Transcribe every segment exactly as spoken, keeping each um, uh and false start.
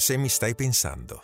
Se mi stai pensando.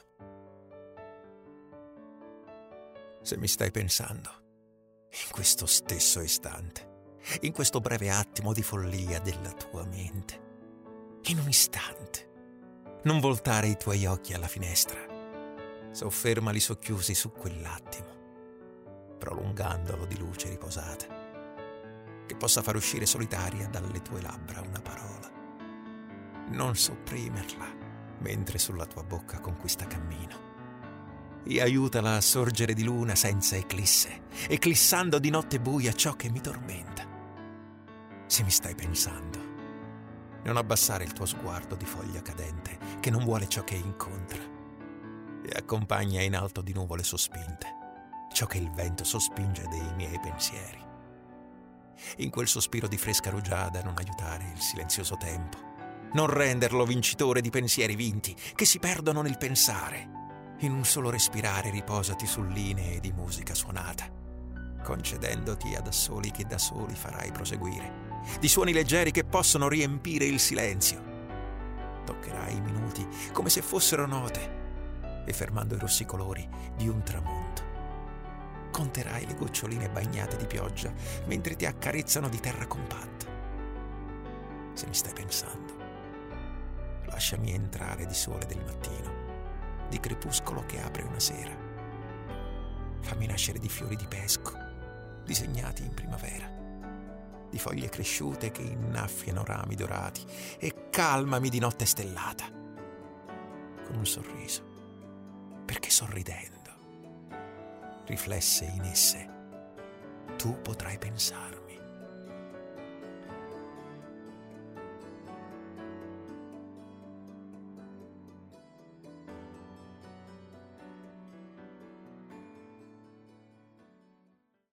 Se mi stai pensando, in questo stesso istante, in questo breve attimo di follia della tua mente, in un istante, non voltare i tuoi occhi alla finestra, soffermali socchiusi su quell'attimo, prolungandolo di luce riposata, che possa far uscire solitaria dalle tue labbra una parola. Non sopprimerla mentre sulla tua bocca conquista cammino, e aiutala a sorgere di luna senza eclisse, eclissando di notte buia ciò che mi tormenta. Se mi stai pensando, non abbassare il tuo sguardo di foglia cadente che non vuole ciò che incontra e accompagna in alto di nuvole sospinte ciò che il vento sospinge dei miei pensieri. In quel sospiro di fresca rugiada non aiutare il silenzioso tempo, non renderlo vincitore di pensieri vinti che si perdono nel pensare. In un solo respirare riposati su linee di musica suonata, concedendoti ad assoli che da soli farai proseguire, di suoni leggeri che possono riempire il silenzio. Toccherai i minuti come se fossero note e fermando i rossi colori di un tramonto, conterai le goccioline bagnate di pioggia mentre ti accarezzano di terra compatta. Se mi stai pensando, lasciami entrare di sole del mattino, di crepuscolo che apre una sera. Fammi nascere di fiori di pesco, disegnati in primavera, di foglie cresciute che innaffiano rami dorati, e calmami di notte stellata, con un sorriso, perché sorridendo, riflesse in esse, tu potrai pensarmi.